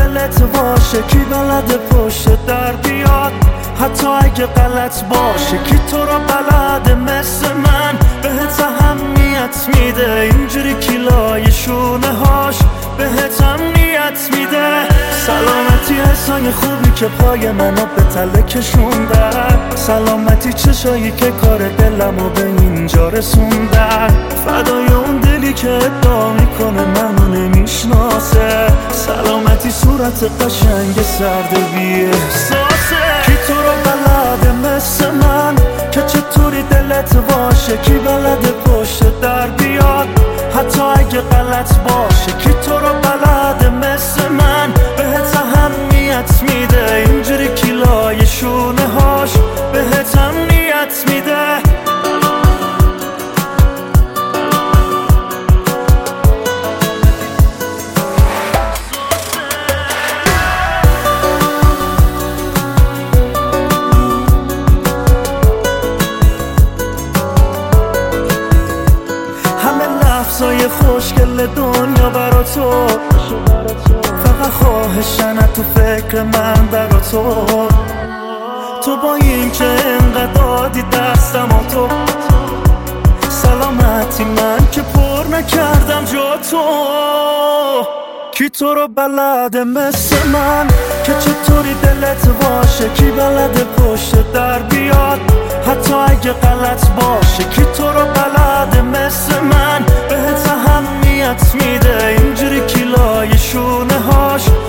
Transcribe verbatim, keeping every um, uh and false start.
دلت باشه، کی بلده پشت در بیاد حتی اگه غلط باشه؟ کی تو رو بلده مثل من بهت اهمیت میده؟ اینجوری کیلای شونه هاش بهت امنیت میده. سلامتی حسای خوبی که پای منو به تله کشوندن، سلامتی چشایی که کار دلمو به اینجا رسوندن، فدای اون دلی که ادعا میکنه منو نمیشناسه، سلامتی صورت قشنگ سرد بی احساسه. کی تو رو بلده مثل من که چطوری دلت باشه؟ کی بلده پشت در بیاد حتی اگه غلط باشه؟ کی تو رو بلده مثل من بهت اهمیت میده؟ اینجوری کیلای شونه هاش بهت امنیت میده. لحظای خوشگل دنیا برا تو، فقط خواهشن تو فکر من برا تو. تو با این که انقدر دادی دستم و تو، سلامتی من که پر نکردم جا تو. کی تو رو بلده مثل من که چطوری دلت باشه؟ کی بلده پشت در بیاد حتی اگه غلط باشه؟ کی تو رو بلده مثل من بهت اهمیت میده؟ اینجوری کیلای شونه هاش